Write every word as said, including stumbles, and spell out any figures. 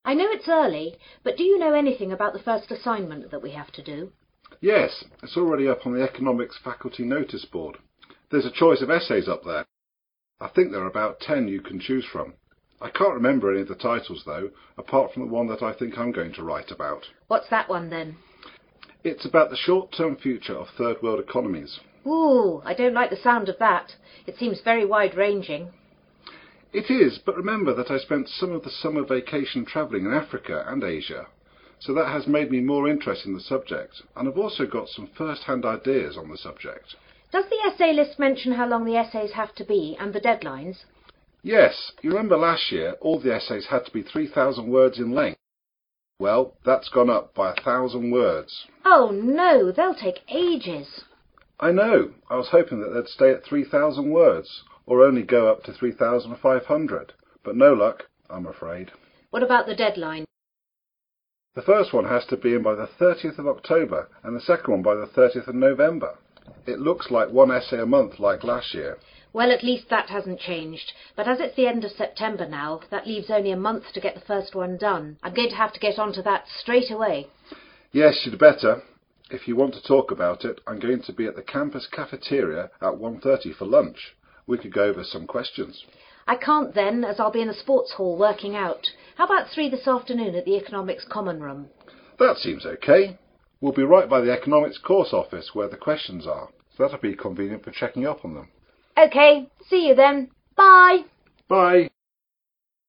I know it's early, but do you know anything about the first assignment that we have to do? Yes, it's already up on the economics faculty notice board. There's a choice of essays up there. I think there are about ten you can choose from. I can't remember any of the titles though, apart from the one that I think I'm going to write about. What's that one then? It's about the short-term future of third world economies. Ooh, I don't like the sound of that. It seems very wide-ranging. It is, but remember that I spent some of the summer vacation travelling in Africa and Asia, so that has made me more interested in the subject, and I've also got some first-hand ideas on the subject. Does the essay list mention how long the essays have to be and the deadlines? Yes, you remember last year all the essays had to be three thousand words in length. Well, that's gone up by a thousand words. Oh no, they'll take ages. I know. I was hoping that they'd stay at three thousand words, or only go up to three thousand five hundred. But no luck, I'm afraid. What about the deadline? The first one has to be in by the thirtieth of October, and the second one by the thirtieth of November. It looks like one essay a month like last year. Well, at least that hasn't changed. But as it's the end of September now, that leaves only a month to get the first one done. I'm going to have to get onto that straight away. Yes, you'd better. If you want to talk about it, I'm going to be at the campus cafeteria at one thirty for lunch. We could go over some questions. I can't then, as I'll be in the sports hall working out. How about three this afternoon at the Economics Common Room? That seems okay. We'll be right by the Economics course office where the questions are, so that'll be convenient for checking up on them. OK, see you then. Bye. Bye.